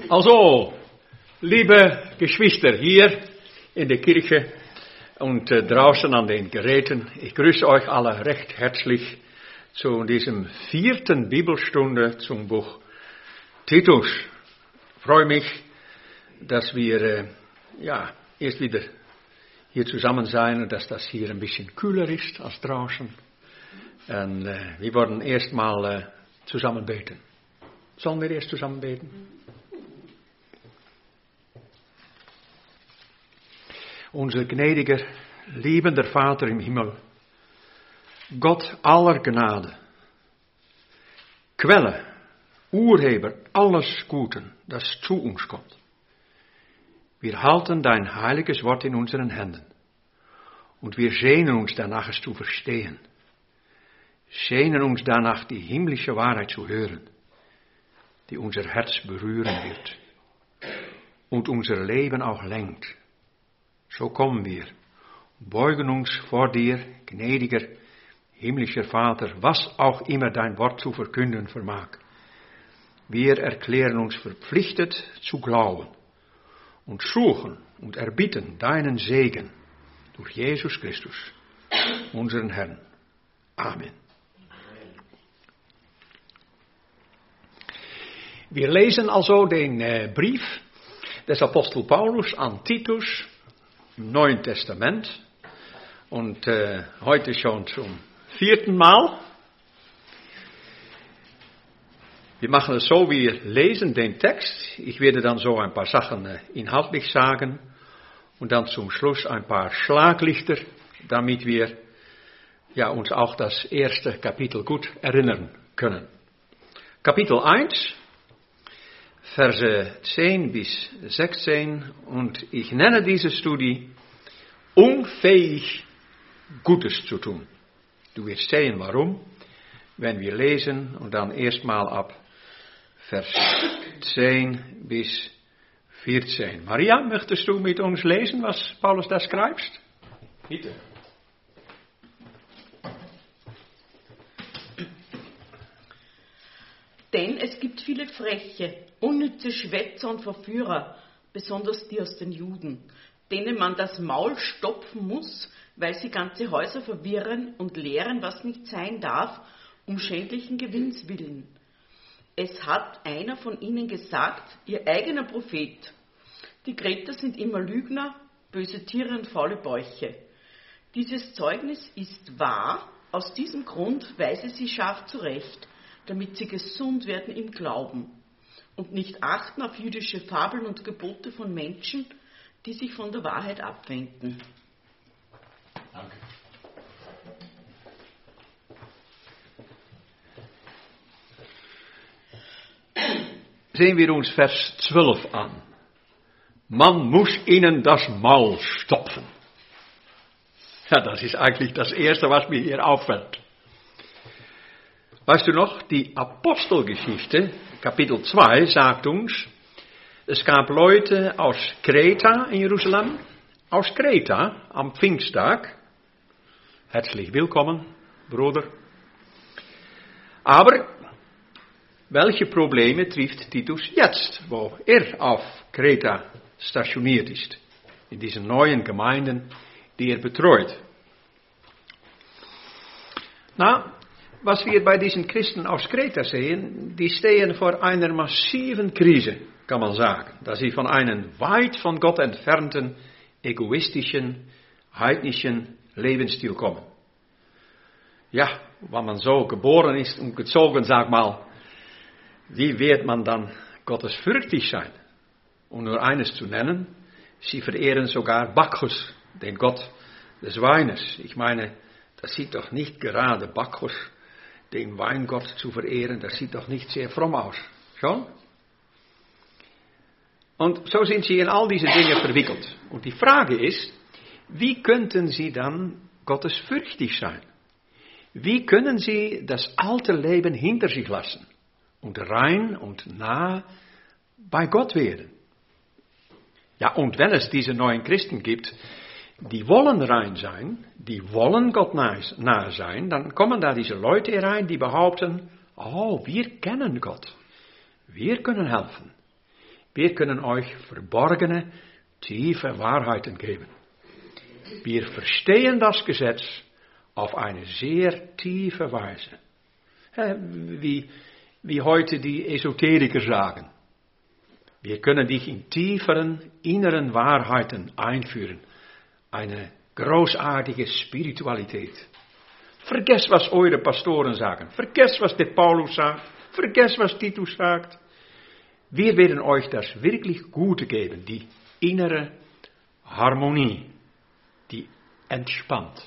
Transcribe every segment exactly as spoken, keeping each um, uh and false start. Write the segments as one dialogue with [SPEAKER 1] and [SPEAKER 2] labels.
[SPEAKER 1] Also, liebe Geschwister hier in der Kirche und äh, draußen an den Geräten, ich grüße euch alle recht herzlich zu diesem vierten Bibelstunde zum Buch Titus. Ich freue mich, dass wir äh, ja, erst wieder hier zusammen sein und dass das hier ein bisschen kühler ist als draußen. Und äh, wir wollen erstmal äh, zusammen beten. Sollen wir erst zusammen beten? Unser gnädiger, liebender Vater im Himmel, Gott aller Gnade, Quelle, Urheber alles Guten, das zu uns kommt. Wir halten dein heiliges Wort in unseren Händen und wir sehnen uns danach, es zu verstehen. Sehnen uns danach, die himmlische Wahrheit zu hören, die unser Herz berühren wird und unser Leben auch lenkt. So kommen wir, beugen uns vor dir, gnädiger, himmlischer Vater, was auch immer dein Wort zu verkünden vermag. Wir erklären uns verpflichtet zu glauben und suchen und erbitten deinen Segen durch Jesus Christus, unseren Herrn. Amen. Wir lesen also den äh, Brief des Apostel Paulus an Titus im Neuen Testament und äh, heute schon zum vierten Mal. Wir machen es so, wir lesen den Text. Ich werde dann so ein paar Sachen äh, inhaltlich sagen und dann zum Schluss ein paar Schlaglichter, damit wir ja, uns auch das erste Kapitel gut erinnern können. Kapitel eins. Verse zehn bis sechzehn und ich nenne diese Studie unfähig Gutes zu tun. Du wirst sehen warum, wenn wir lesen und dann erstmal ab Vers zehn bis vierzehn. Maria, möchtest du mit uns lesen, was Paulus da schreibt? Bitte.
[SPEAKER 2] Denn es gibt viele freche, unnütze Schwätzer und Verführer, besonders die aus den Juden, denen man das Maul stopfen muss, weil sie ganze Häuser verwirren und lehren, was nicht sein darf, um schändlichen Gewinns willen. Es hat einer von ihnen gesagt, ihr eigener Prophet, die Kreter sind immer Lügner, böse Tiere und faule Bäuche. Dieses Zeugnis ist wahr, aus diesem Grund weise sie scharf zurecht, damit sie gesund werden im Glauben und nicht achten auf jüdische Fabeln und Gebote von Menschen, die sich von der Wahrheit abwenden.
[SPEAKER 1] Danke. Sehen wir uns Vers zwölf an. Man muss ihnen das Maul stopfen. Ja, das ist eigentlich das Erste, was mir hier auffällt. Weißt du noch, die Apostelgeschichte, Kapitel zwei, sagt uns, es gab Leute aus Kreta in Jerusalem, aus Kreta am Pfingsttag. Herzlich willkommen, Bruder. Aber welche Probleme trifft Titus jetzt, wo er auf Kreta stationiert ist, in diesen neuen Gemeinden, die er betreut? Na, was wir bei diesen Christen aus Kreta sehen, die stehen vor einer massiven Krise, kann man sagen. Dass sie von einem weit von Gott entfernten, egoistischen, heidnischen Lebensstil kommen. Ja, wenn man so geboren ist und gezogen, sag mal, wie wird man dann gottesfürchtig sein? Um nur eines zu nennen, sie verehren sogar Bacchus, den Gott des Weines. Ich meine, das sieht doch nicht gerade Bacchus, den Weingott zu verehren, das sieht doch nicht sehr fromm aus. Schon? Und so sind sie in all diese Dinge verwickelt. Und die Frage ist, wie könnten sie dann gottesfürchtig sein? Wie können sie das alte Leben hinter sich lassen und rein und nah bei Gott werden? Ja, und wenn es diese neuen Christen gibt, die wollen rein sein, die wollen Gott nahe sein, dann kommen da diese Leute rein, die behaupten, oh, wir kennen Gott, wir können helfen, Wir können euch verborgene, tiefe Wahrheiten geben. Wir verstehen das Gesetz auf eine sehr tiefe Weise. Wie, wie heute die Esoteriker sagen. Wir können dich in tieferen, inneren Wahrheiten einführen. Eine großartige Spiritualität. Vergesst, was eure Pastoren sagen. Vergesst, was der Paulus sagt. Vergesst, was Titus sagt. Wir werden euch das wirklich Gute geben. Die innere Harmonie. Die entspannt.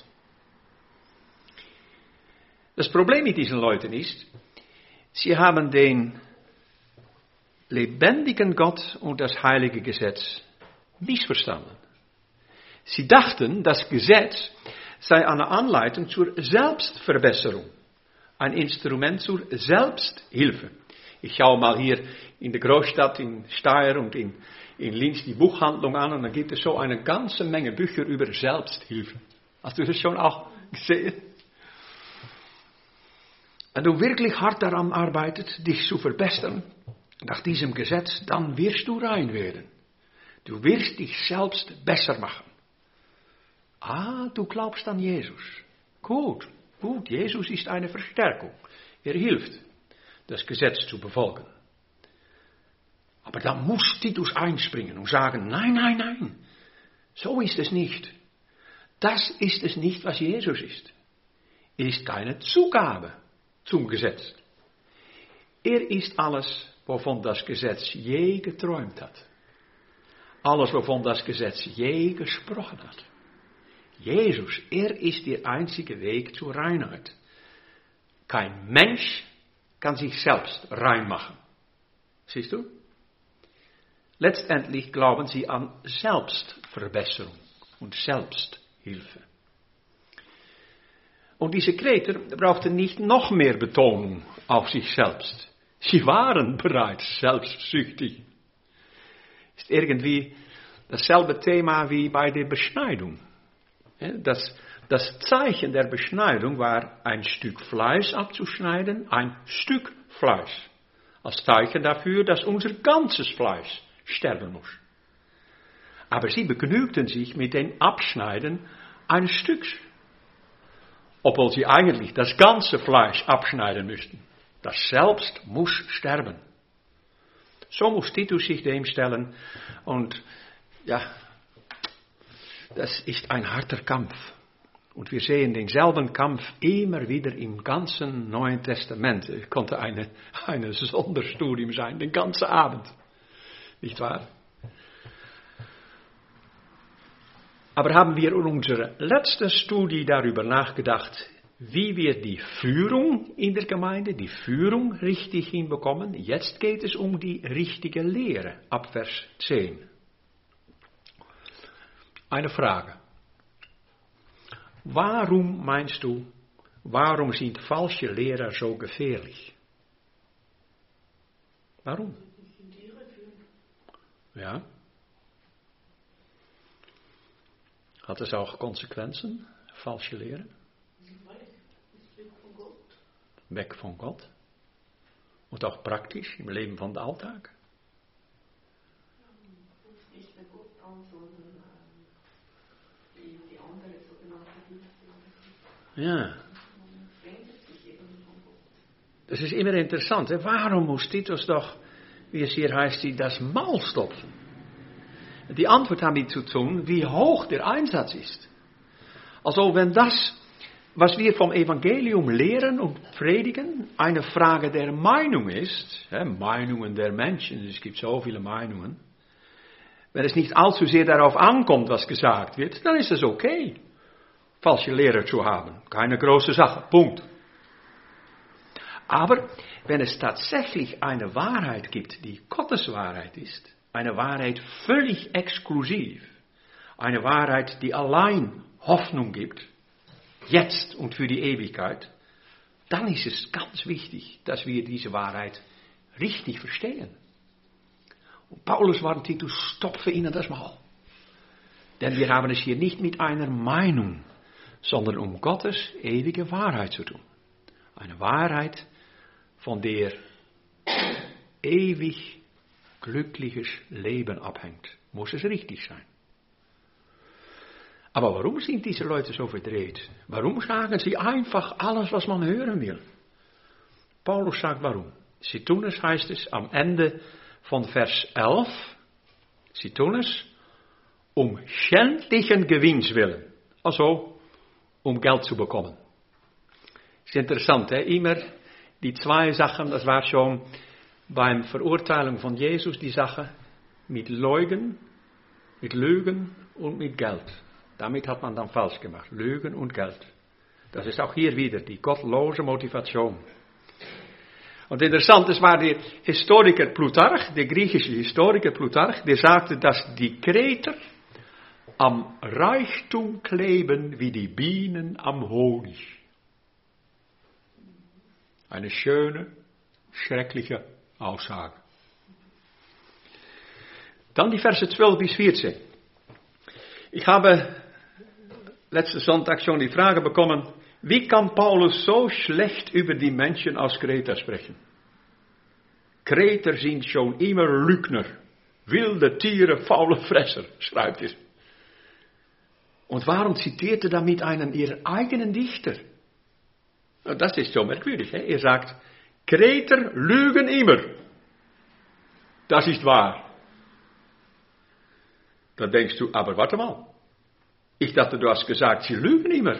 [SPEAKER 1] Das Problem mit diesen Leuten ist, sie haben den lebendigen Gott und das heilige Gesetz missverstanden. Sie dachten, das Gesetz sei eine Anleitung zur Selbstverbesserung, ein Instrument zur Selbsthilfe. Ich schaue mal hier in der Großstadt in Steyr und in, in Linz die Buchhandlung an und dann gibt es so eine ganze Menge Bücher über Selbsthilfe. Hast du das schon auch gesehen? Wenn du wirklich hart daran arbeitest, dich zu verbessern, nach diesem Gesetz, dann wirst du rein werden. Du wirst dich selbst besser machen. Ah, du glaubst an Jesus. Gut, gut, Jesus ist eine Verstärkung. Er hilft, das Gesetz zu befolgen. Aber da muss Titus einspringen und sagen, nein, nein, nein, so ist es nicht. Das ist es nicht, was Jesus ist. Er ist keine Zugabe zum Gesetz. Er ist alles, wovon das Gesetz je geträumt hat. Alles, wovon das Gesetz je gesprochen hat. Jesus, er ist der einzige Weg zur Reinheit. Kein Mensch kann sich selbst reinmachen. Siehst du? Letztendlich glauben sie an Selbstverbesserung und Selbsthilfe. Und diese Kreter brauchten nicht noch mehr Betonung auf sich selbst. Sie waren bereits selbstsüchtig. Ist irgendwie dasselbe Thema wie bei der Beschneidung. Das, das Zeichen der Beschneidung war, ein Stück Fleisch abzuschneiden, ein Stück Fleisch. Als Zeichen dafür, dass unser ganzes Fleisch sterben muss. Aber sie begnügten sich mit dem Abschneiden eines Stücks. Obwohl sie eigentlich das ganze Fleisch abschneiden müssten. Das Selbst muss sterben. So muss Titus sich dem stellen. Und ja, das ist ein harter Kampf. Und wir sehen denselben Kampf immer wieder im ganzen Neuen Testament. Es konnte eine, eine Sonderstudium sein, den ganzen Abend. Nicht wahr? Aber haben wir in unserer letzten Studie darüber nachgedacht, wie wir die Führung in der Gemeinde, die Führung richtig hinbekommen? Jetzt geht es um die richtige Lehre, ab Vers zehn. Eine Frage. Warum meinst du, warum sind falsche Lehrer so gefährlich? Warum? Ja. Hat es auch Konsequenzen, falsche Lehre? Weg von Gott. Weg von Gott. Und auch praktisch im Leben von der Alltag. Nicht mehr Gott an, sondern die, die andere sogenannte Hilfe. Ja. Das ist immer interessant. Hè? Warum muss Titus doch, wie es hier heißt, das Maul stopfen? Die Antwort hat damit zu tun, wie hoch der Einsatz ist. Also wenn das, was wir vom Evangelium lehren und predigen, eine Frage der Meinung ist, ja, Meinungen der Menschen, es gibt so viele Meinungen, wenn es nicht allzu sehr darauf ankommt, was gesagt wird, dann ist es okay, falsche Lehrer zu haben. Keine große Sache, Punkt. Aber wenn es tatsächlich eine Wahrheit gibt, die Gottes Wahrheit ist, eine Wahrheit völlig exklusiv. Eine Wahrheit, die allein Hoffnung gibt, jetzt und für die Ewigkeit. Dann ist es ganz wichtig, dass wir diese Wahrheit richtig verstehen. Und Paulus warnt Titus, stopfe ihnen das Maul. Denn wir haben es hier nicht mit einer Meinung, sondern um Gottes ewige Wahrheit zu tun. Eine Wahrheit, von der ewig glückliches Leben abhängt, muss es richtig sein. Aber warum sind diese Leute so verdreht? Warum sagen sie einfach alles, was man hören will? Paulus sagt warum. Sie tun es, heißt es am Ende von Vers elf, sie tun es um schändlichen Gewinns willen. Also um Geld zu bekommen. Ist interessant, hè? Immer die zwei Sachen, das war schon beim Verurteilung von Jesus die Sache mit Leugen, mit Lügen und mit Geld. Damit hat man dann falsch gemacht. Lügen und Geld. Das ist auch hier wieder die gottlose Motivation. Und interessant, es war der Historiker Plutarch, der griechische Historiker Plutarch, der sagte, dass die Kreter am Reichtum kleben wie die Bienen am Honig. Eine schöne, schreckliche Aussage. Dann die Verse zwölf bis vierzehn. Ich habe letzten Sonntag schon die Frage bekommen, wie kann Paulus so schlecht über die Menschen aus Kreta sprechen? Kreter sind schon immer Lügner, wilde Tiere, faule Fresser, schreibt er. Und warum zitiert er damit einen ihren eigenen Dichter? Das ist so merkwürdig. He? Er sagt, Kreter lügen immer. Das ist wahr. Dann denkst du, aber warte mal. Ich dachte, du hast gesagt, sie lügen immer.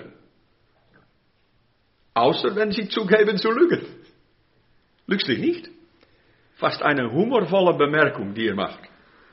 [SPEAKER 1] Außer wenn sie zugeben zu lügen. Lügst dich nicht? Fast eine humorvolle Bemerkung, die er macht.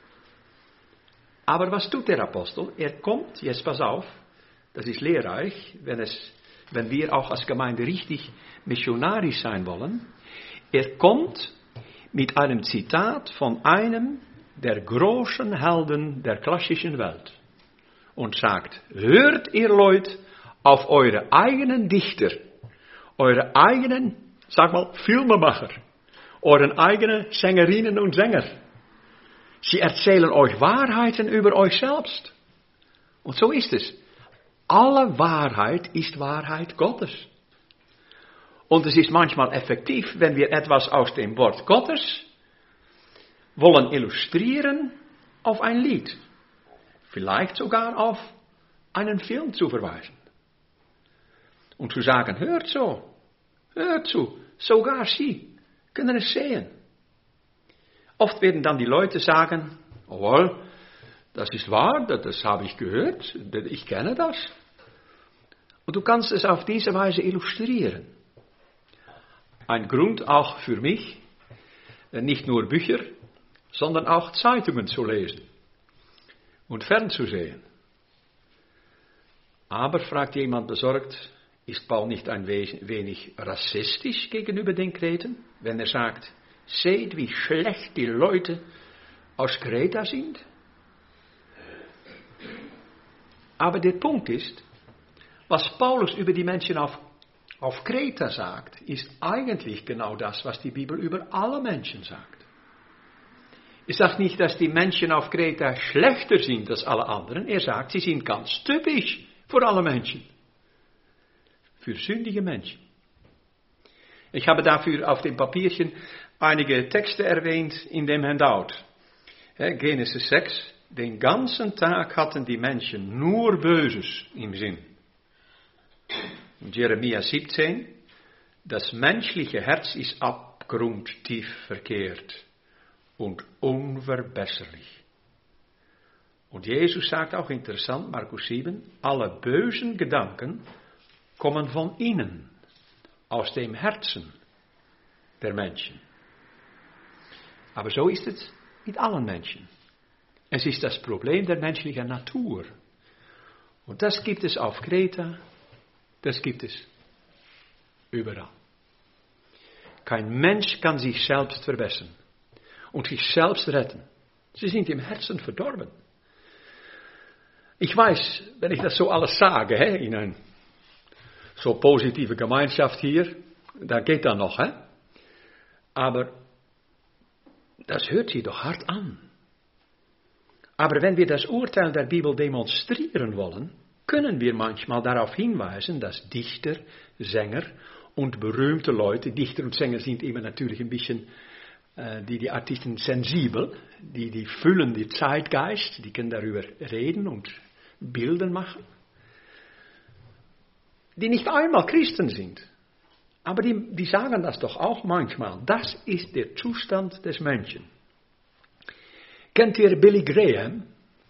[SPEAKER 1] Aber was tut der Apostel? Er kommt, jetzt pass auf, das ist lehrreich, wenn, es, wenn wir auch als Gemeinde richtig missionarisch sein wollen. Er kommt mit einem Zitat von einem der großen Helden der klassischen Welt und sagt, hört ihr Leute auf eure eigenen Dichter, eure eigenen, sag mal, Filmemacher, euren eigenen Sängerinnen und Sänger. Sie erzählen euch Wahrheiten über euch selbst. Und so ist es. Alle Wahrheit ist Wahrheit Gottes. Und es ist manchmal effektiv, wenn wir etwas aus dem Wort Gottes wollen illustrieren auf ein Lied. Vielleicht sogar auf einen Film zu verweisen. Und zu sagen, hört so, hört zu, sogar Sie können es sehen. Oft werden dann die Leute sagen, oh, das ist wahr, das habe ich gehört, ich kenne das. Und du kannst es auf diese Weise illustrieren. Ein Grund auch für mich, nicht nur Bücher, sondern auch Zeitungen zu lesen und fernzusehen. Aber, fragt jemand besorgt, ist Paul nicht ein wenig rassistisch gegenüber den Kreten, wenn er sagt, seht, wie schlecht die Leute aus Kreta sind? Aber der Punkt ist, was Paulus über die Menschen auf, auf Kreta sagt, ist eigentlich genau das, was die Bibel über alle Menschen sagt. Er sagt nicht, dass die Menschen auf Kreta schlechter sind als alle anderen. Er sagt, sie sind ganz typisch für alle Menschen. Für sündige Menschen. Ich habe dafür auf dem Papierchen einige Texte erwähnt in dem Handout. Genesis sechs. Den ganzen Tag hatten die Menschen nur Böses im Sinn. Und Jeremia siebzehn. Das menschliche Herz ist abgrundtief verkehrt und unverbesserlich. Und Jesus sagt auch interessant, Markus sieben, alle bösen Gedanken kommen von innen, aus dem Herzen der Menschen. Aber so ist es mit allen Menschen. Es ist das Problem der menschlichen Natur. Und das gibt es auf Kreta, das gibt es überall. Kein Mensch kann sich selbst verbessern und sich selbst retten. Sie sind im Herzen verdorben. Ich weiß, wenn ich das so alles sage, hè, in een so positive Gemeinschaft hier, da geht das noch, hè? Aber das hört sich doch hart an. Aber wenn wir das Urteil der Bibel demonstrieren wollen, können wir manchmal darauf hinweisen, dass Dichter, Sänger und berühmte Leute, Dichter und Sänger sind immer natürlich ein bisschen äh, die, die Artisten sensibel, die, die füllen die Zeitgeist, die können darüber reden und Bilder machen, die nicht einmal Christen sind. Aber die, die sagen das doch auch manchmal. Das ist der Zustand des Menschen. Kennt ihr Billy Graham?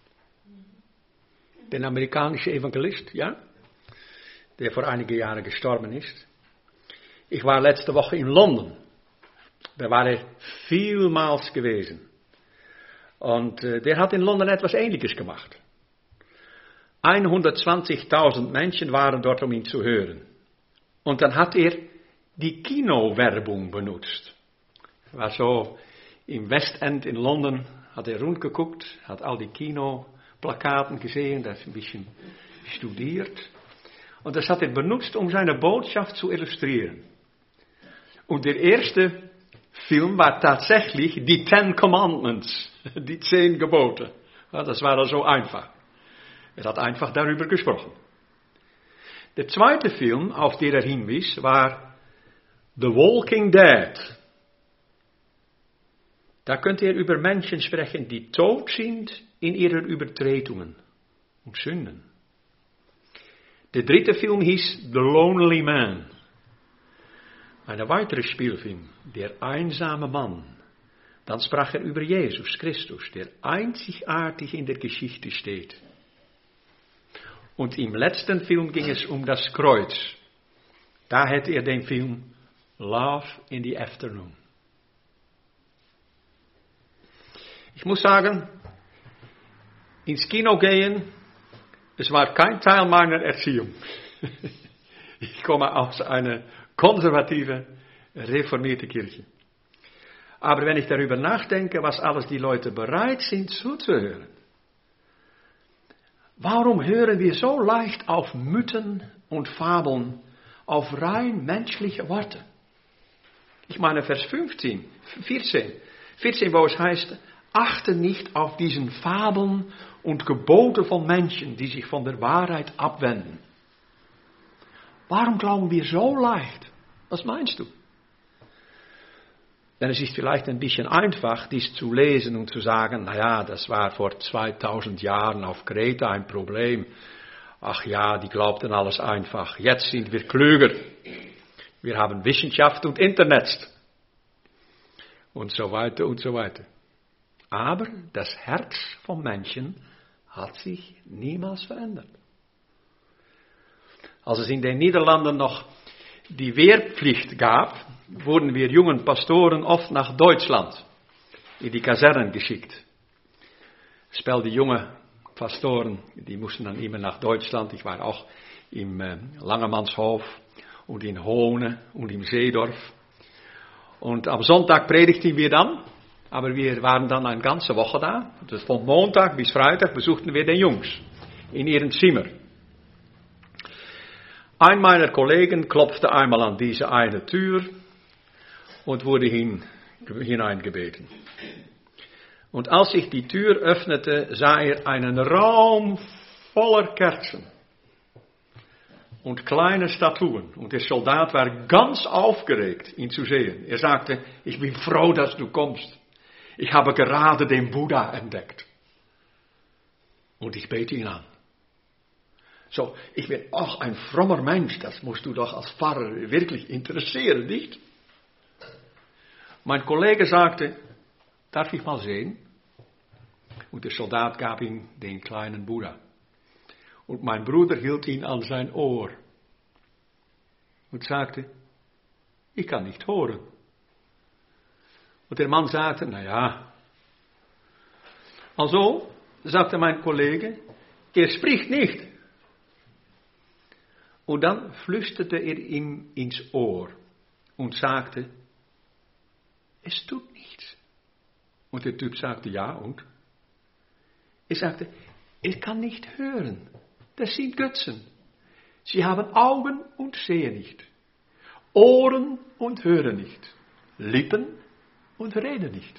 [SPEAKER 1] Den amerikanischen Evangelist, ja? Der vor einigen Jahren gestorben ist. Ich war letzte Woche in London. Da war er vielmals gewesen. Und äh, der hat in London etwas Ähnliches gemacht. hundertzwanzigtausend Menschen waren dort, um ihn zu hören. Und dann hat er die Kinowerbung benutzt. Er war so im West End in London, hat er rundgeguckt, hat all die Kinoplakaten gesehen, das ein bisschen studiert. Und das hat er benutzt, um seine Botschaft zu illustrieren. Und der erste Film war tatsächlich die Ten Commandments, die zehn Gebote. Ja, das war also einfach. Er hat einfach darüber gesprochen. Der zweite Film, auf den er hinwies, war The Walking Dead. Da könnt ihr über Menschen sprechen, die tot sind in ihren Übertretungen und Sünden. Der dritte Film hieß The Lonely Man. Ein weiterer Spielfilm, Der einsame Mann. Dann sprach er über Jesus Christus, der einzigartig in der Geschichte steht. Und im letzten Film ging es um das Kreuz. Da hätte er den Film Love in the Afternoon. Ich muss sagen, ins Kino gehen, es war kein Teil meiner Erziehung. Ich komme aus einer konservativen, reformierten Kirche. Aber wenn ich darüber nachdenke, was alles die Leute bereit sind zuzuhören, warum hören wir so leicht auf Mythen und Fabeln, auf rein menschliche Worte? Ich meine Vers fünfzehn, vierzehn, vierzehn, wo es heißt, achte nicht auf diesen Fabeln und Gebote von Menschen, die sich von der Wahrheit abwenden. Warum glauben wir so leicht? Was meinst du? Denn es ist vielleicht ein bisschen einfach, dies zu lesen und zu sagen, naja, das war vor zweitausend Jahren auf Kreta ein Problem. Ach ja, die glaubten alles einfach. Jetzt sind wir klüger. Wir haben Wissenschaft und Internet. Und so weiter und so weiter. Aber das Herz vom Menschen hat sich niemals verändert. Als es in den Niederlanden noch die Wehrpflicht gab, wurden wir jungen Pastoren oft nach Deutschland in die Kasernen geschickt. Spel die junge Pastoren, die mussten dann immer nach Deutschland. Ich war auch im äh, Langemannshof und in Hohne und im Seedorf. Und am Sonntag predigten wir dann, aber wir waren dann eine ganze Woche da. Das von Montag bis Freitag besuchten wir die Jungs in ihrem Zimmer. Ein meiner Kollegen klopfte einmal an diese eine Tür und wurde hin, hineingebeten. Und als sich die Tür öffnete, sah er einen Raum voller Kerzen und kleine Statuen. Und der Soldat war ganz aufgeregt, ihn zu sehen. Er sagte, ich bin froh, dass du kommst. Ich habe gerade den Buddha entdeckt. Und ich bete ihn an. So, ich bin auch ein frommer Mensch, das musst du doch als Pfarrer wirklich interessieren, nicht? Mein Kollege sagte, darf ich mal sehen? Und der Soldat gab ihm den kleinen Buddha. Und mein Bruder hielt ihn an sein Ohr und sagte, ich kann nicht hören. Und der Mann sagte, na ja. Also, sagte mein Kollege, er spricht nicht. Und dann flüsterte er ihm ins Ohr und sagte, es tut nichts. Und der Typ sagte, ja und? Er sagte, er kann nicht hören. Das sind Götzen. Sie haben Augen und sehen nicht. Ohren und hören nicht. Lippen und reden nicht.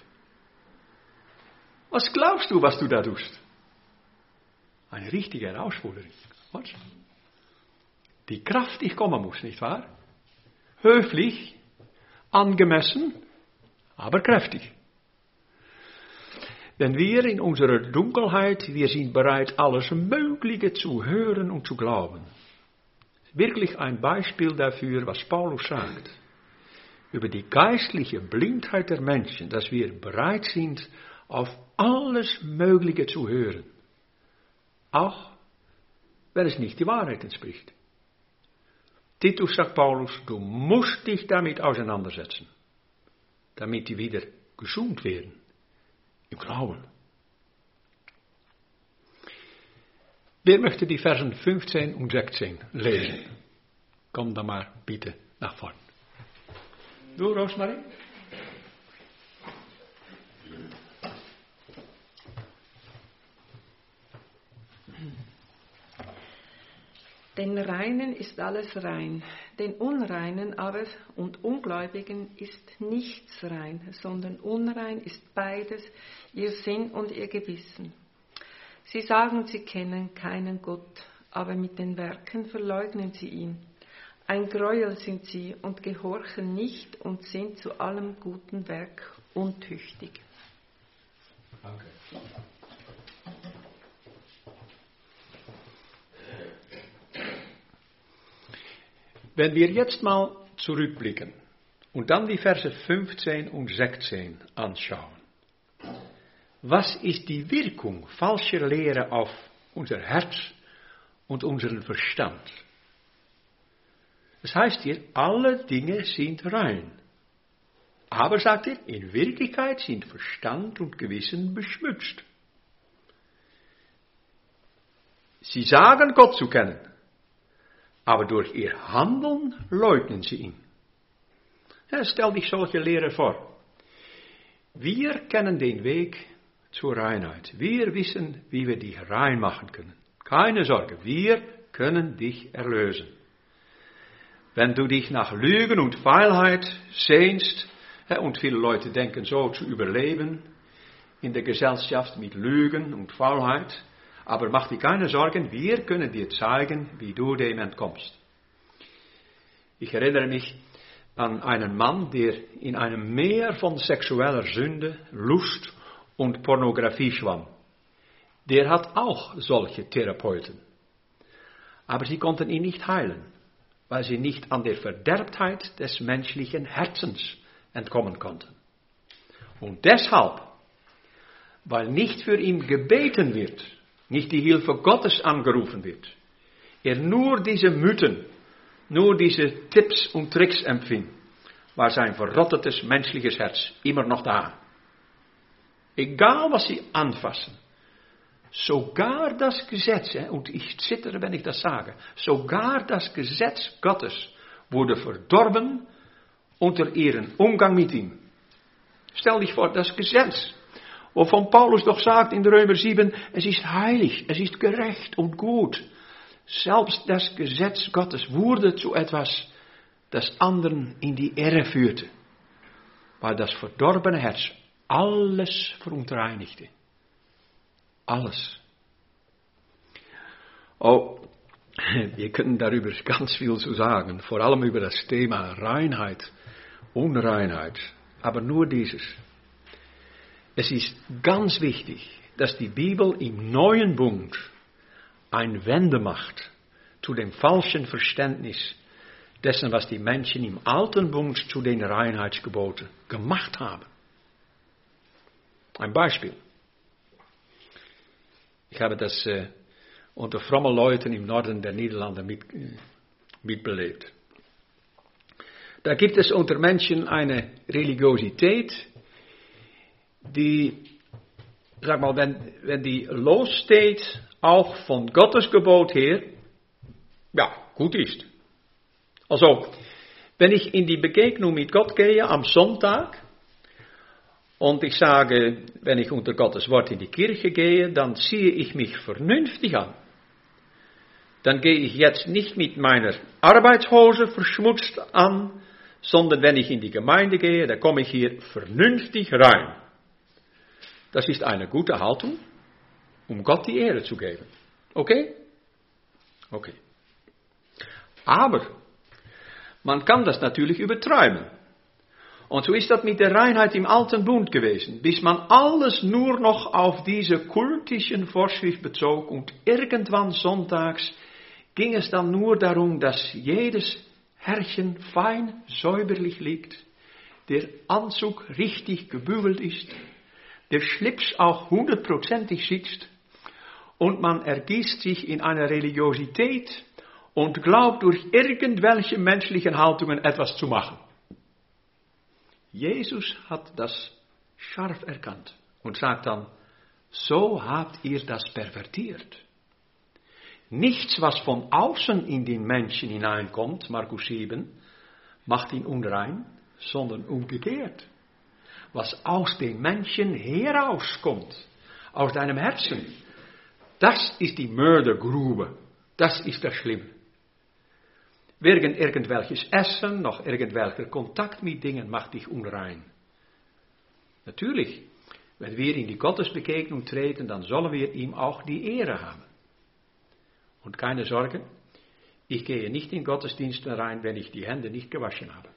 [SPEAKER 1] Was glaubst du, was du da tust? Eine richtige Herausforderung. Was? Die kraftig kommen muss, nicht wahr? Höflich, angemessen, aber kräftig. Denn wir in unserer Dunkelheit, wir sind bereit, alles Mögliche zu hören und zu glauben. Wirklich ein Beispiel dafür, was Paulus sagt. Über die geistliche Blindheit der Menschen, dass wir bereit sind, auf alles Mögliche zu hören. Auch wenn es nicht die Wahrheit entspricht. Titus sagt Paulus, du musst dich damit auseinandersetzen, damit die wieder gesund werden im Glauben. Wer möchte die Versen fünfzehn und sechzehn lesen? Komm da mal bitte nach vorne. Du, Rosmarie?
[SPEAKER 3] Den Reinen ist alles rein, den Unreinen aber und Ungläubigen ist nichts rein, sondern unrein ist beides, ihr Sinn und ihr Gewissen. Sie sagen, sie kennen keinen Gott, aber mit den Werken verleugnen sie ihn. Ein Gräuel sind sie und gehorchen nicht und sind zu allem guten Werk untüchtig.
[SPEAKER 1] Danke. Wenn wir jetzt mal zurückblicken und dann die Verse fünfzehn und sechzehn anschauen, was ist die Wirkung falscher Lehre auf unser Herz und unseren Verstand? Das heißt hier, alle Dinge sind rein. Aber, sagt er, in Wirklichkeit sind Verstand und Gewissen beschmutzt. Sie sagen, Gott zu kennen, aber durch ihr Handeln leugnen sie ihn. Ja, stell dich solche Lehre vor. Wir kennen den Weg zur Reinheit. Wir wissen, wie wir dich rein machen können. Keine Sorge, wir können dich erlösen. Wenn du dich nach Lügen und Feilheit sehnst, und viele Leute denken so zu überleben in der Gesellschaft mit Lügen und Faulheit, aber mach dir keine Sorgen, wir können dir zeigen, wie du dem entkommst. Ich erinnere mich an einen Mann, der in einem Meer von sexueller Sünde, Lust und Pornografie schwamm. Der hat auch solche Therapeuten. Aber sie konnten ihn nicht heilen, weil sie nicht an der Verderbtheit des menschlichen Herzens entkommen konnten. Und deshalb, weil nicht für ihn gebeten wird, nicht die Hilfe Gottes angerufen wird, er nur diese Mythen, nur diese Tipps und Tricks empfing, war sein verrottetes menschliches Herz immer noch da. Egal was sie anfassen, sogar das Gesetz, und ich zittere, wenn ich das sage, sogar das Gesetz Gottes wurde verdorben unter ihren Umgang mit ihm. Stell dich vor, das Gesetz, wovon Paulus doch sagt in Römer sieben, es ist heilig, es ist gerecht und gut. Selbst das Gesetz Gottes wurde zu etwas, das anderen in die Irre führte, weil das verdorbene Herz alles verunreinigte. Alles. Oh, wir können darüber ganz viel zu sagen, vor allem über das Thema Reinheit, Unreinheit, aber nur dieses. Es ist ganz wichtig, dass die Bibel im neuen Bund ein Wende macht zu dem falschen Verständnis dessen, was die Menschen im alten Bund zu den Reinheitsgeboten gemacht haben. Ein Beispiel. Ich habe das äh, unter frommen Leuten im Norden der Niederlande mit, äh, mitbelebt. Da gibt es unter Menschen eine Religiosität, die, sag mal, wenn, wenn die lossteht, auch von Gottes Gebot her, ja, gut ist. Also, wenn ich in die Begegnung mit Gott gehe am Sonntag und ich sage, wenn ich unter Gottes Wort in die Kirche gehe, dann ziehe ich mich vernünftig an. Dann gehe ich jetzt nicht mit meiner Arbeitshose verschmutzt an, sondern wenn ich in die Gemeinde gehe, dann komme ich hier vernünftig rein. Das ist eine gute Haltung, um Gott die Ehre zu geben. Okay? Okay. Aber man kann das natürlich übertreiben. Und so ist das mit der Reinheit im alten Bund gewesen, bis man alles nur noch auf diese kultischen Vorschrift bezog und irgendwann sonntags ging es dann nur darum, dass jedes Herrchen fein säuberlich liegt, der Anzug richtig gebügelt ist, der Schlips auch hundertprozentig sitzt und man ergießt sich in eine Religiosität und glaubt durch irgendwelche menschlichen Haltungen etwas zu machen. Jesus hat das scharf erkannt und sagt dann, so habt ihr das pervertiert. Nichts, was von außen in den Menschen hineinkommt, Markus sieben, macht ihn unrein, sondern umgekehrt. Was aus dem Menschen herauskommt, aus deinem Herzen, das ist die Mördergrube, das ist das Schlimme. Wegen irgendwelches Essen, noch irgendwelcher Kontakt mit Dingen macht dich unrein. Natürlich, wenn wir in die Gottesbegegnung treten, dann sollen wir ihm auch die Ehre haben. Und keine Sorge, ich gehe nicht in Gottesdienste rein, wenn ich die Hände nicht gewaschen habe.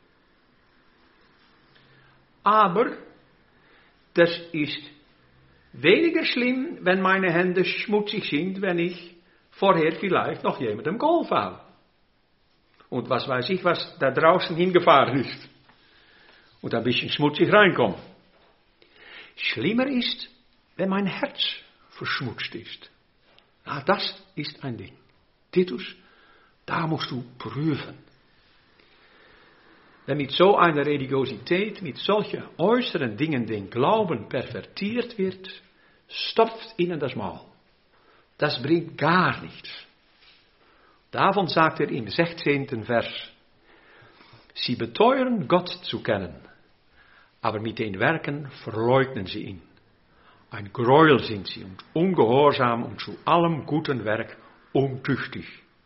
[SPEAKER 1] Aber das ist weniger schlimm, wenn meine Hände schmutzig sind, wenn ich vorher vielleicht noch jemandem geholfen habe. Und was weiß ich, was da draußen hingefahren ist. Und ein bisschen schmutzig reinkommt. Schlimmer ist, wenn mein Herz verschmutzt ist. Ah, das ist ein Ding. Titus, da musst du prüfen. Wenn mit so einer Religiosität, mit solchen äußeren Dingen den Glauben pervertiert wird, stopft ihnen das Maul. Das bringt gar nichts. Davon sagt er im sechzehnten Vers, sie beteuern Gott zu kennen, aber mit den Werken verleugnen sie ihn. Ein Gräuel sind sie und ungehorsam und zu allem guten Werk untüchtig.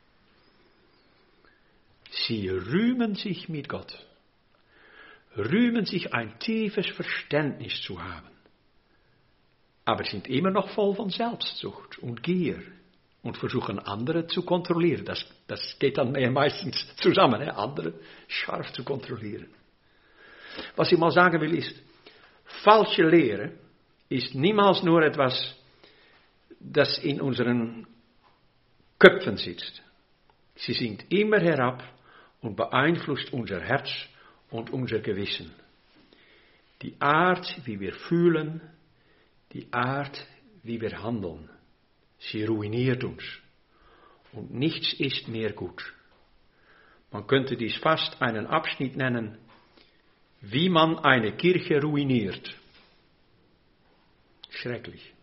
[SPEAKER 1] Sie rühmen sich mit Gott, rühmen sich ein tiefes Verständnis zu haben, aber sind immer noch voll von Selbstsucht und Gier und versuchen andere zu kontrollieren. Das, das geht dann meistens zusammen, hè? Andere scharf zu kontrollieren. Was ich mal sagen will ist, falsche Lehre ist niemals nur etwas, das in unseren Köpfen sitzt. Sie sinkt immer herab und beeinflusst unser Herz und unser Gewissen. Die Art, wie wir fühlen, die Art, wie wir handeln. Sie ruiniert uns. Und nichts ist mehr gut. Man könnte dies fast einen Abschnitt nennen, wie man eine Kirche ruiniert. Schrecklich.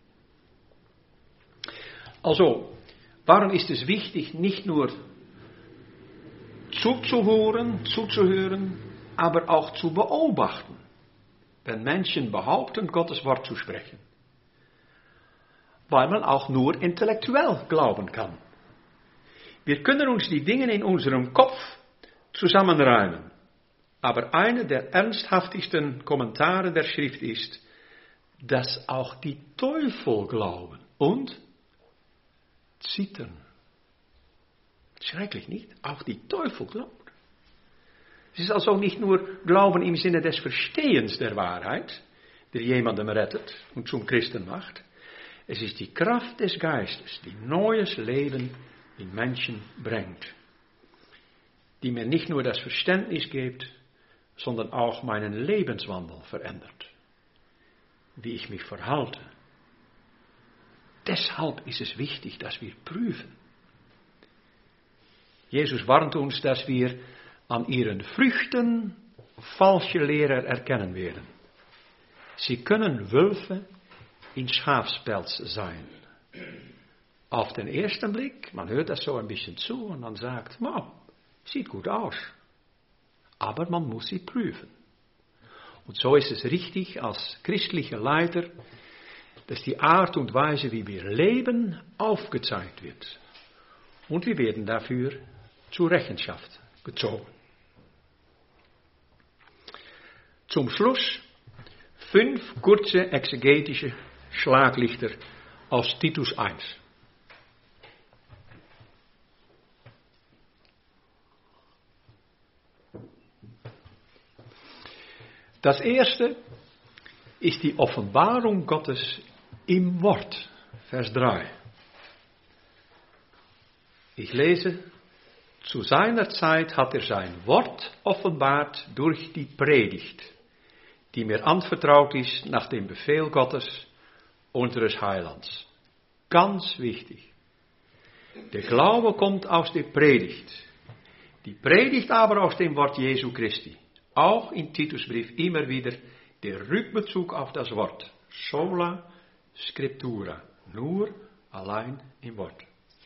[SPEAKER 1] Also, warum ist es wichtig, nicht nur zuzuhören, zuzuhören, aber auch zu beobachten, wenn Menschen behaupten, Gottes Wort zu sprechen? Weil man auch nur intellektuell glauben kann. Wir können uns die Dinge in unserem Kopf zusammenreimen. Aber einer der ernsthaftesten Kommentare der Schrift ist, dass auch die Teufel glauben und zittern. Schrecklich, nicht? Auch die Teufel glaubt. Es ist also nicht nur Glauben im Sinne des Verstehens der Wahrheit, der jemandem rettet und zum Christen macht. Es ist die Kraft des Geistes, die neues Leben in Menschen bringt, die mir nicht nur das Verständnis gibt, sondern auch meinen Lebenswandel verändert, wie ich mich verhalte. Deshalb ist es wichtig, dass wir prüfen. Jesus warnt uns, dass wir an ihren Früchten falsche Lehrer erkennen werden. Sie können Wölfe in Schafspelz sein. Auf den ersten Blick, man hört das so ein bisschen zu und man sagt, wow, sieht gut aus. Aber man muss sie prüfen. Und so ist es richtig als christlicher Leiter, dass die Art und Weise, wie wir leben, aufgezeigt wird. Und wir werden dafür zur Rechenschaft gezogen. Zum Schluss fünf kurze exegetische Schlaglichter aus Titus eins. Das erste ist die Offenbarung Gottes im Wort, Vers drei. Ich lese, zu seiner Zeit hat er sein Wort offenbart durch die Predigt, die mir anvertraut ist nach dem Befehl Gottes, unseres Heilands. Ganz wichtig. Der Glaube kommt aus der Predigt. Die Predigt aber aus dem Wort Jesu Christi. Auch im Titusbrief immer wieder der Rückbezug auf das Wort. Sola Scriptura. Nur allein im Wort.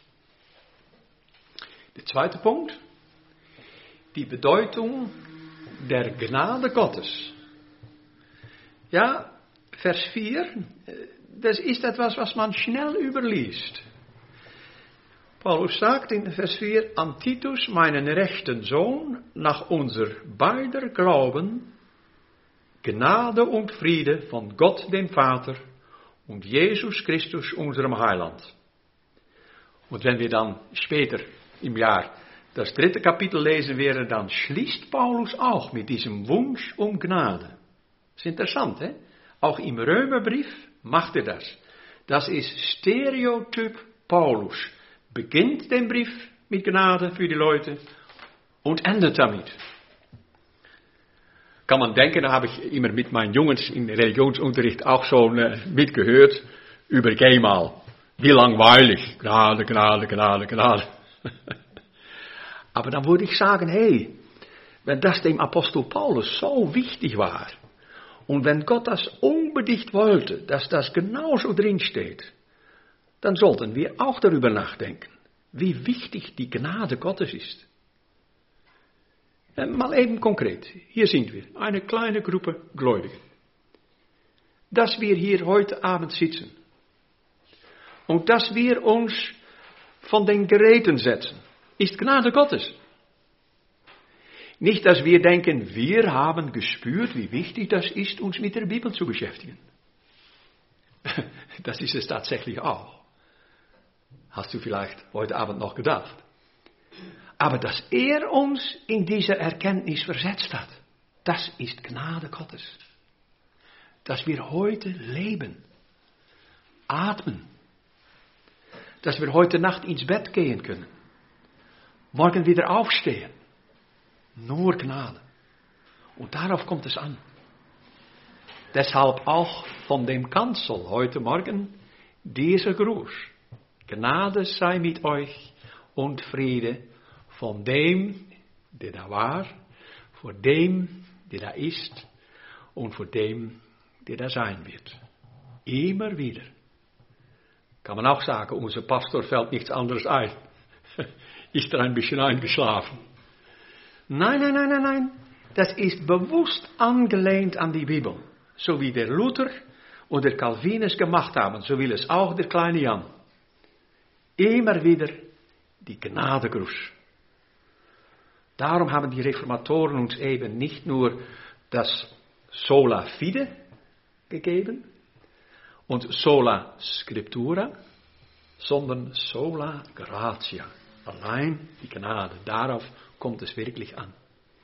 [SPEAKER 1] Der zweite Punkt. Die Bedeutung der Gnade Gottes. Ja, Vers vier. Das ist etwas, was man schnell überliest. Paulus sagt in Vers vier, an Titus, meinen rechten Sohn, nach unser beider Glauben, Gnade und Friede von Gott dem Vater und Jesus Christus, unserem Heiland. Und wenn wir dann später im Jahr das dritte Kapitel lesen werden, dann schließt Paulus auch mit diesem Wunsch um Gnade. Das ist interessant, hè? Auch im Römerbrief macht er das. Das ist Stereotyp Paulus. Beginnt den Brief mit Gnade für die Leute und endet damit. Kann man denken, da habe ich immer mit meinen Jungs im Religionsunterricht auch schon äh, mitgehört, übergeh mal. Wie langweilig. Gnade, Gnade, Gnade, Gnade. Aber dann würde ich sagen, hey, wenn das dem Apostel Paulus so wichtig war und wenn Gott das unbedingt wollte, dass das genauso drin steht, dann sollten wir auch darüber nachdenken, wie wichtig die Gnade Gottes ist. Mal eben konkret, hier sind wir, eine kleine Gruppe Gläubigen. Dass wir hier heute Abend sitzen und dass wir uns von den Geräten setzen, ist Gnade Gottes. Nicht, dass wir denken, wir haben gespürt, wie wichtig das ist, uns mit der Bibel zu beschäftigen. Das ist es tatsächlich auch. Hast du vielleicht heute Abend noch gedacht. Aber dass er uns in diese Erkenntnis versetzt hat, das ist Gnade Gottes. Dass wir heute leben, atmen. Dass wir heute Nacht ins Bett gehen können. Morgen wieder aufstehen. Nur Gnade. Und darauf kommt es an. Deshalb auch von dem Kanzel heute Morgen dieser Gruß. Gnade sei mit euch und Friede von dem, der da war, vor dem, der da ist und vor dem, der da sein wird. Immer wieder. Kann man auch sagen, unser Pastor fällt nichts anderes ein. Ist er ein bisschen eingeschlafen? Nein, nein, nein, nein, nein. Das ist bewusst angelehnt an die Bibel. So wie der Luther und der Calvinus gemacht haben, so will es auch der kleine Jan. Immer wieder die Gnadegruß. Darum haben die Reformatoren uns eben nicht nur das Sola Fide gegeben und Sola Scriptura, sondern Sola Gratia. Allein die Gnade. Darauf kommt es wirklich an.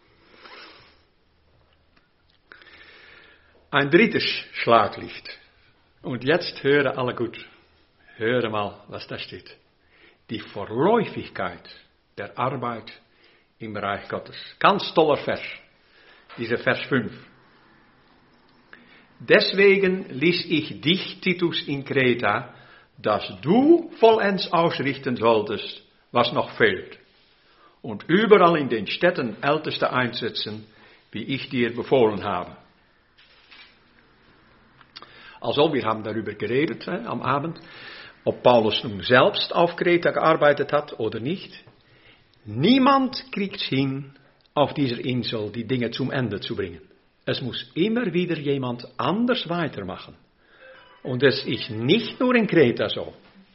[SPEAKER 1] Ein drittes Schlaglicht. Und jetzt hören alle gut. Höre mal, was da steht. Die Vorläufigkeit der Arbeit im Reich Gottes. Ganz toller Vers. Dieser Vers fünf. Deswegen ließ ich dich, Titus, in Kreta, dass du vollends ausrichten solltest, was noch fehlt. Und überall in den Städten Älteste einsetzen, wie ich dir befohlen habe. Also, wir haben darüber geredet he, am Abend, ob Paulus nun selbst auf Kreta gearbeitet hat oder nicht. Niemand kriegt es hin, auf dieser Insel die Dinge zum Ende zu bringen. Es muss immer wieder jemand anders weitermachen. Und es ist nicht nur in Kreta so.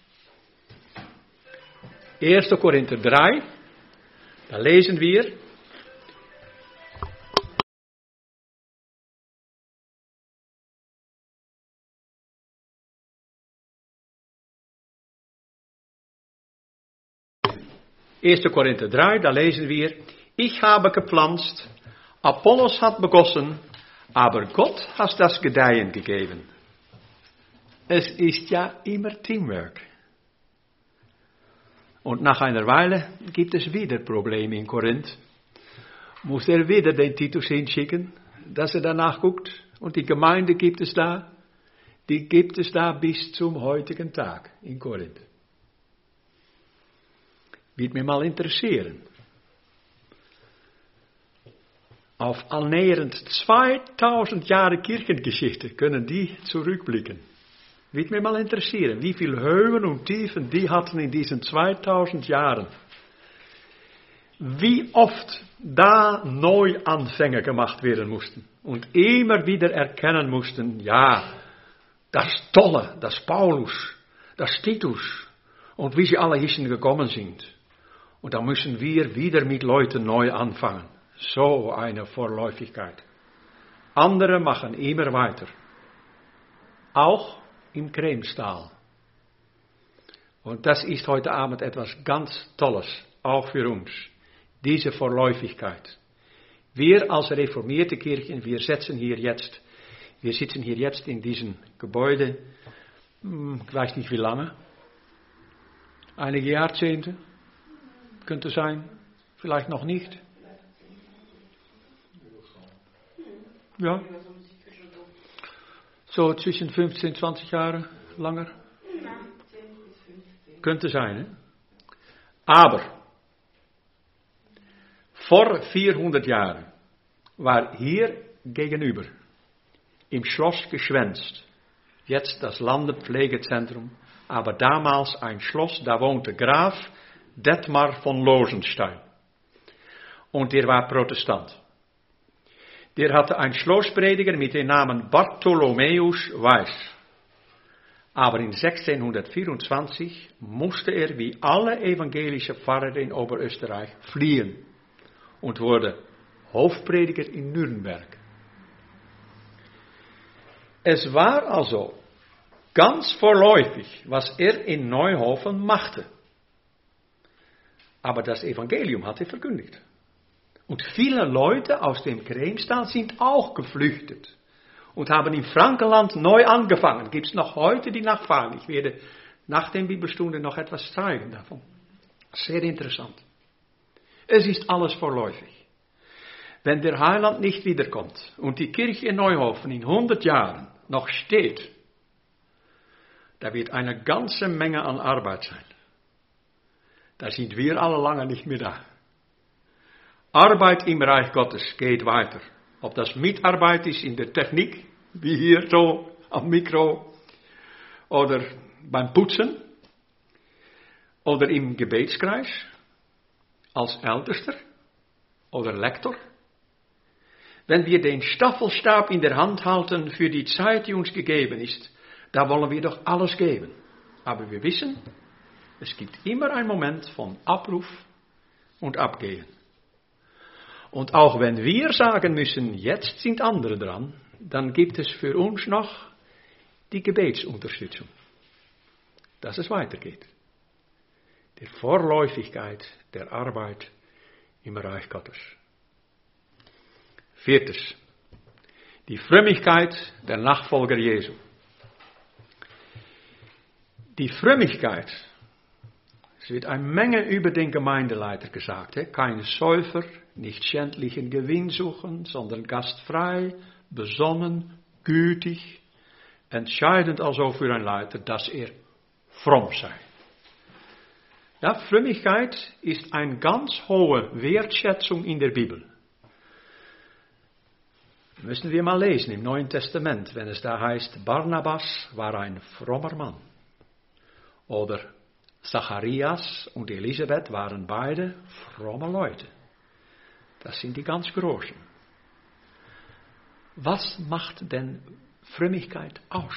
[SPEAKER 1] erster Korinther drei, da lesen wir, erster Korinther drei, da lesen wir, ich habe gepflanzt, Apollos hat begossen, Aber Gott hat das Gedeihen gegeben. Es ist ja immer Teamwork. Und nach einer Weile gibt es wieder Probleme in Korinth. Muss er wieder den Titus hinschicken, dass er danach guckt. Und die Gemeinde gibt es da. Die gibt es da bis zum heutigen Tag in Korinth. Wird mir mal interessieren. Auf annähernd zweitausend Jahre Kirchengeschichte können die zurückblicken. Wird mir mal interessieren, wie viele Höhen und Tiefen die hatten in diesen zweitausend Jahren. Wie oft da Neuanfänge gemacht werden mussten und immer wieder erkennen mussten, ja, das Tolle, das Paulus, das Titus und wie sie alle hierhin gekommen sind. Und da müssen wir wieder mit Leuten neu anfangen. So eine Vorläufigkeit. Andere machen immer weiter. Auch im Kremstal. Und das ist heute Abend etwas ganz Tolles, auch für uns. Diese Vorläufigkeit. Wir als reformierte Kirchen, wir setzen hier jetzt, wir sitzen hier jetzt in diesem Gebäude, ich weiß nicht wie lange, einige Jahrzehnte, könnte sein, vielleicht noch nicht. Ja. So zwischen fünfzehn, zwanzig Jahre, langer? Könnte sein, ne? Aber vor vierhundert Jahren war hier gegenüber im Schloss Geschwänzt, jetzt das Landepflegezentrum, aber damals ein Schloss, da wohnte Graf Detmar von Losenstein. Und der war Protestant. Der hatte einen Schlossprediger mit dem Namen Bartholomäus Weiß. Aber in sechzehnhundertvierundzwanzig musste er wie alle evangelische Pfarrer in Oberösterreich fliehen und wurde Hofprediger in Nürnberg. Es war also ganz vorläufig, was er in Neuhofen machte. Aber das Evangelium hat er verkündigt. Und viele Leute aus dem Kremstal sind auch geflüchtet und haben im Frankenland neu angefangen. Gibt es noch heute die Nachfahren? Ich werde nach der Bibelstunde noch etwas zeigen davon. Sehr interessant. Es ist alles vorläufig. Wenn der Heiland nicht wiederkommt und die Kirche in Neuhofen in hundert Jahren noch steht, da wird eine ganze Menge an Arbeit sein. Da sind wir alle lange nicht mehr da. Arbeit im Reich Gottes geht weiter. Ob das Mitarbeit ist in der Technik, wie hier so am Mikro, oder beim Putzen, oder im Gebetskreis, als Ältester oder Lektor. Wenn wir den Staffelstab in der Hand halten für die Zeit, die uns gegeben ist, da wollen wir doch alles geben. Aber wir wissen, es gibt immer einen Moment von Abruf und Abgehen. Und auch wenn wir sagen müssen, jetzt sind andere dran, dann gibt es für uns noch die Gebetsunterstützung, dass es weitergeht. Der Vorläufigkeit der Arbeit im Reich Gottes. Viertes. Die Frömmigkeit der Nachfolger Jesu. Die Frömmigkeit, es wird eine Menge über den Gemeindeleiter gesagt. He? Kein Säufer, nicht schändlichen Gewinn suchen, sondern gastfrei, besonnen, gütig. Entscheidend also für einen Leiter, dass er fromm sei. Ja, Frömmigkeit ist eine ganz hohe Wertschätzung in der Bibel. Müssen wir mal lesen im Neuen Testament, wenn es da heißt, Barnabas war ein frommer Mann. Oder Zacharias und Elisabeth waren beide fromme Leute. Das sind die ganz Großen. Was macht denn Frömmigkeit aus?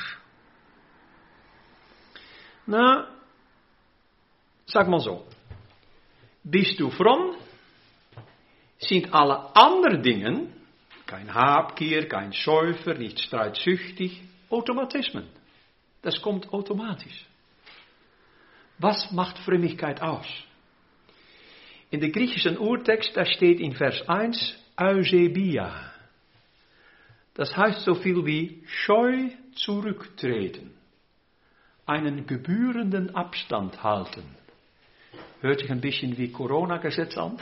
[SPEAKER 1] Na, sag mal so. Bist du fromm, sind alle anderen Dinge, kein Habgier, kein Säufer, nicht streitsüchtig, Automatismen. Das kommt automatisch. Was macht Frömmigkeit aus? In der griechischen Urtext, da steht in Vers eins, Eusebia. Das heißt so viel wie scheu zurücktreten, einen gebührenden Abstand halten. Hört sich ein bisschen wie Corona-Gesetz an.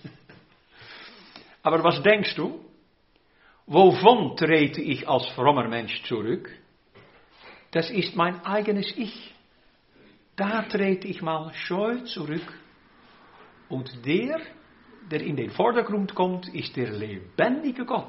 [SPEAKER 1] Aber was denkst du? Wovon trete ich als frommer Mensch zurück? Das ist mein eigenes Ich. Da trete ich mal scheu zurück. Und der, der in den Vordergrund kommt, ist der lebendige Gott.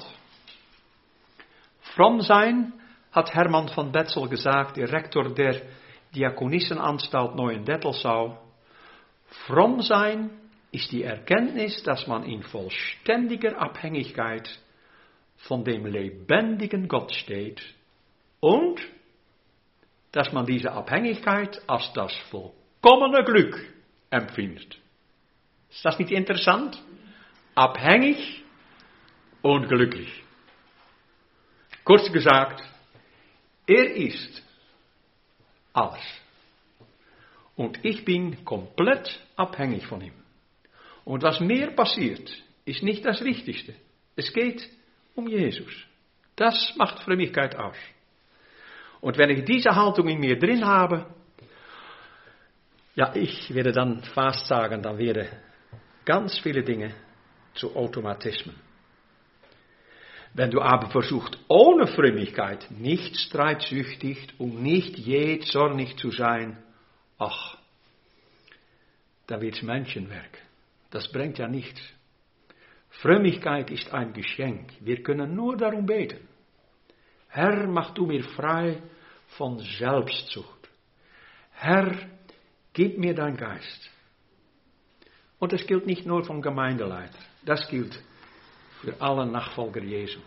[SPEAKER 1] Fromm sein, hat Hermann von Betzel gesagt, der Rektor der Diakonissenanstalt Neuendettelsau. Fromm sein ist die Erkenntnis, dass man in vollständiger Abhängigkeit von dem lebendigen Gott steht und dass man diese Abhängigkeit als das vollkommene Glück empfindet. Ist das nicht interessant? Abhängig und glücklich. Kurz gesagt, er ist alles. Und ich bin komplett abhängig von ihm. Und was mehr passiert, ist nicht das Wichtigste. Es geht um Jesus. Das macht Frömmigkeit aus. Und wenn ich diese Haltung in mir drin habe, ja, ich werde dann fast sagen, dann werden ganz viele Dinge zu Automatismen. Wenn du aber versuchst, ohne Frömmigkeit, nicht streitsüchtig und nicht jähzornig zu sein, ach, da wird's Menschenwerk. Das bringt ja nichts. Frömmigkeit ist ein Geschenk. Wir können nur darum beten. Herr, mach du mir frei von Selbstsucht. Herr, gib mir dein Geist. Und das gilt nicht nur vom Gemeindeleiter. Das gilt für alle Nachfolger Jesu.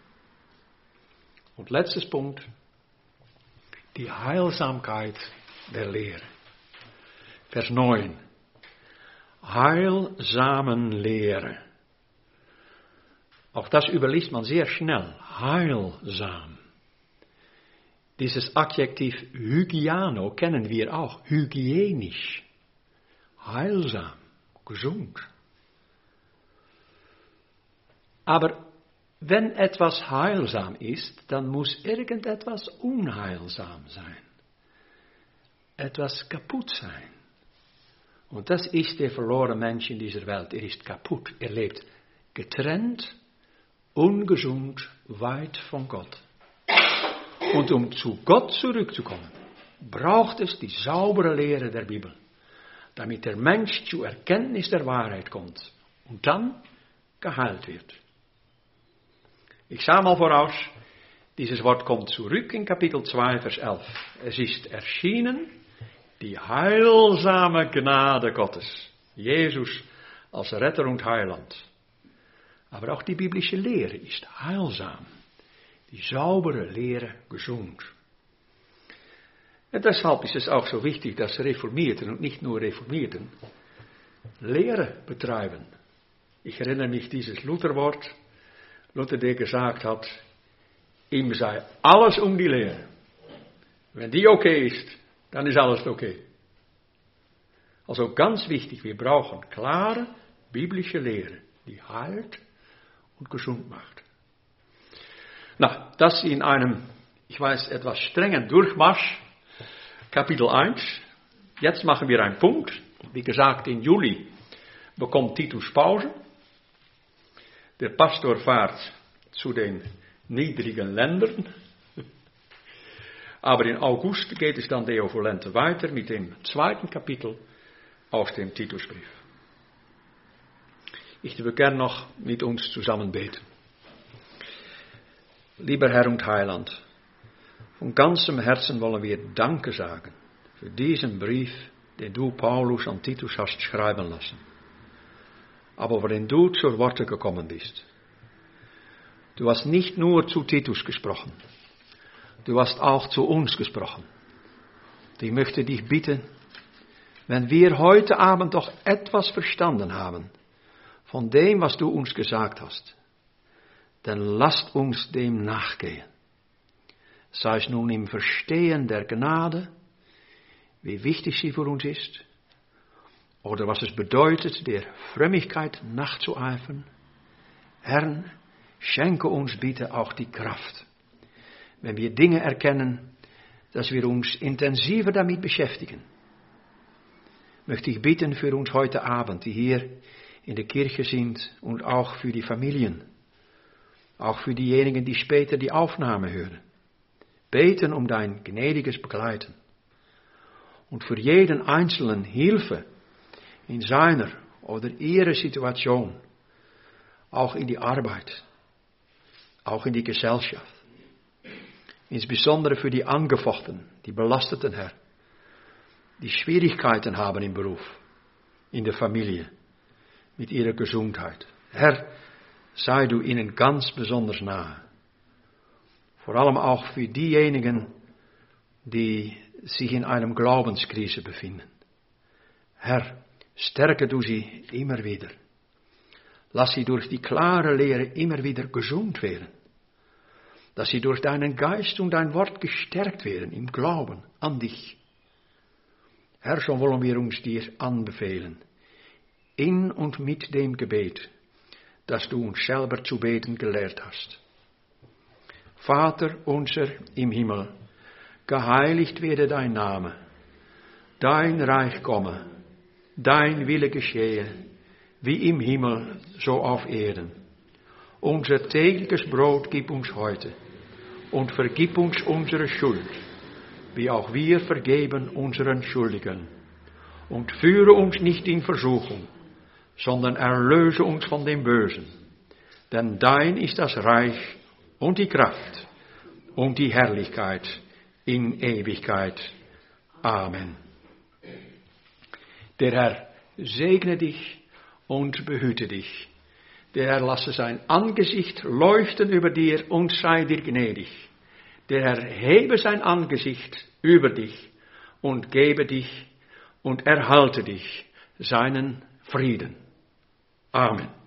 [SPEAKER 1] Und letztes Punkt. Die Heilsamkeit der Lehre. Vers neun. Heilsamen Lehre. Auch das überliest man sehr schnell. Heilsam. Dieses Adjektiv hygiano kennen wir auch. Hygienisch. Heilsam. Gesund. Aber wenn etwas heilsam ist, dann muss irgendetwas unheilsam sein. Etwas kaputt sein. Und das ist der verlorene Mensch in dieser Welt. Er ist kaputt. Er lebt getrennt, ungesund, weit von Gott. Und um zu Gott zurückzukommen, braucht es die saubere Lehre der Bibel. Damit der Mensch zur Erkenntnis der Wahrheit kommt. Und dann geheilt wird. Ich sage mal voraus, dieses Wort kommt zurück in Kapitel zwei, Vers elf. Es ist erschienen, die heilsame Gnade Gottes. Jesus als Retter und Heiland. Aber auch die biblische Lehre ist heilsam. Die saubere Lehre gesund. Und deshalb ist es auch so wichtig, dass Reformierten und nicht nur Reformierten Lehre betreiben. Ich erinnere mich dieses Lutherwort, Luther, der gesagt hat, ihm sei alles um die Lehre. Wenn die okay ist, dann ist alles okay. Also ganz wichtig, wir brauchen klare biblische Lehre, die heilt und gesund macht. Na, das in einem, ich weiß, etwas strengen Durchmarsch, Kapitel eins. Jetzt machen wir einen Punkt. Wie gesagt, im Juli bekommt Titus Pause. Der Pastor fährt zu den niedrigen Ländern. Aber in August geht es dann Deo Volente weiter mit dem zweiten Kapitel aus dem Titusbrief. Ich würde gern noch mit uns zusammen beten. Lieber Herr und Heiland, von ganzem Herzen wollen wir Danke sagen für diesen Brief, den du Paulus an Titus hast schreiben lassen. Aber worin du zur Worte gekommen bist. Du hast nicht nur zu Titus gesprochen, du hast auch zu uns gesprochen. Und ich möchte dich bitten, wenn wir heute Abend doch etwas verstanden haben von dem, was du uns gesagt hast, dann lasst uns dem nachgehen. Sei es nun im Verstehen der Gnade, wie wichtig sie für uns ist, oder was es bedeutet, der Frömmigkeit nachzueifern. Herr, schenke uns bitte auch die Kraft, wenn wir Dinge erkennen, dass wir uns intensiver damit beschäftigen. Möchte ich bitten für uns heute Abend, die hier in der Kirche sind und auch für die Familien, auch für diejenigen, die später die Aufnahme hören. Beten um dein gnädiges Begleiten und für jeden Einzelnen Hilfe in seiner oder ihrer Situation, auch in die Arbeit, auch in die Gesellschaft. Insbesondere für die Angefochtenen, die Belasteten, Herr, die Schwierigkeiten haben im Beruf, in der Familie, mit ihrer Gesundheit. Herr, sei du ihnen ganz besonders nahe. Vor allem auch für diejenigen, die sich in einem Glaubenskrise befinden. Herr, stärke du sie immer wieder. Lass sie durch die klare Lehre immer wieder gesund werden. Dass sie durch deinen Geist und dein Wort gestärkt werden im Glauben an dich. Herr, so wollen wir uns dir anbefehlen, in und mit dem Gebet, das du uns selber zu beten gelehrt hast. Vater unser im Himmel, geheiligt werde dein Name, dein Reich komme, dein Wille geschehe, wie im Himmel, so auf Erden. Unser tägliches Brot gib uns heute und vergib uns unsere Schuld, wie auch wir vergeben unseren Schuldigen. Und führe uns nicht in Versuchung, sondern erlöse uns von dem Bösen. Denn dein ist das Reich und die Kraft und die Herrlichkeit in Ewigkeit. Amen. Der Herr segne dich und behüte dich. Der Herr lasse sein Angesicht leuchten über dir und sei dir gnädig. Der Herr hebe sein Angesicht über dich und gebe dich und erhalte dich seinen Frieden. Amen.